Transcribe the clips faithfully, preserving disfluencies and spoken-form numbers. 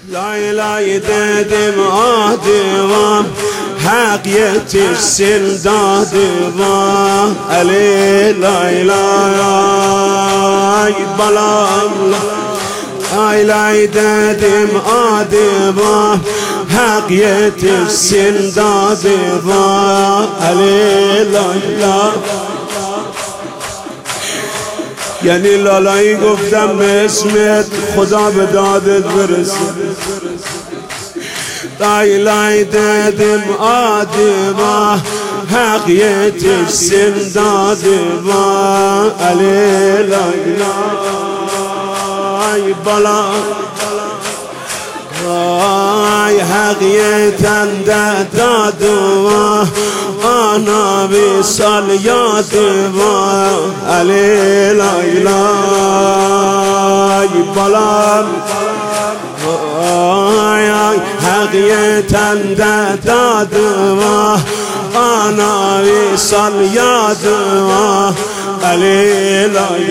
لای لای dedim adıma hak yetişsin dadıma Ali lay lay balam lay lay dedim adıma hak yetişsin dadıma Ali lay lay. یعنی لالایی گفتم به اسمت خدا به دادت برسه لای لای dedim adıma hak yetişsin dadıma Ali lay lay bala ay hak yeten de dadıma ana visal yadıma Ali lay lay balam ay ay hak yeten de dadıma ana visal yadıma Ali lay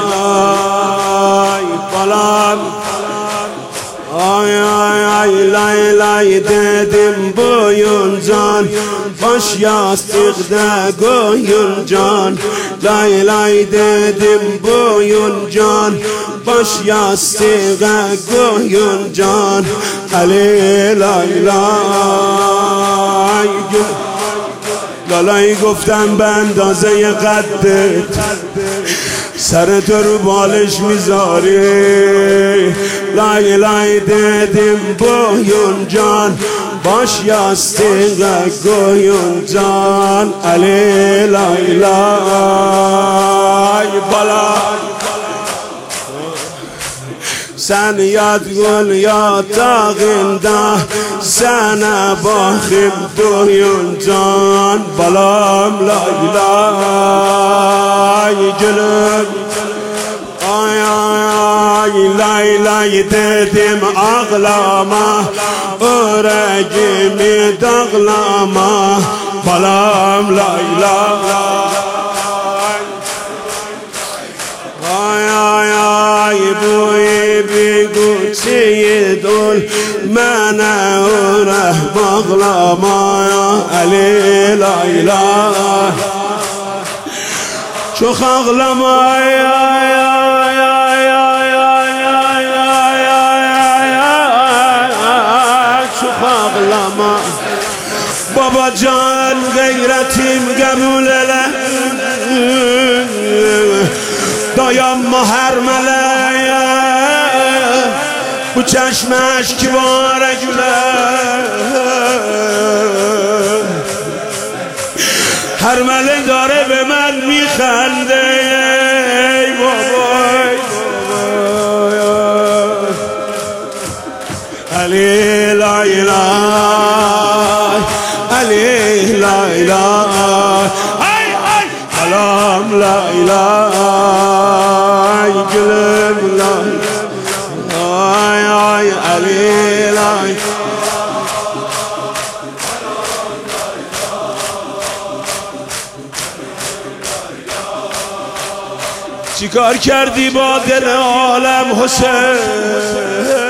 lay balam ay ay ay lay lay dedim boyuncan baş yastıkta koyuncan lay lay dedim boyuncan baş yastıkta koyuncan Ali lay lay لالایی گفتم به اندازه قدت سر تو رو بالش میذاری لای لای dedim boyun can baş yastığa koyun can Ali lay lay bala sen yat gül yatağında sana bakım doyun can balam lay lay gülüm ay ay ay lay lay dedim ağlama yüreğimi dağlama balam lay lay ay ay ay bu bir guçi dol mene ure bağlama Ali lay lay çok ağlama ay ay ay ay ay ay ay ay çok ağlama baba can gayretim kabul ele dayanma her meleğe bu çeşmeş kibare güler her mele dاره به من میخنده ای بابای علی لای لای علی لای لای ای ای سلام لای لای گلم لای آی آی علی لای چیکار کردی با دل عالم حسین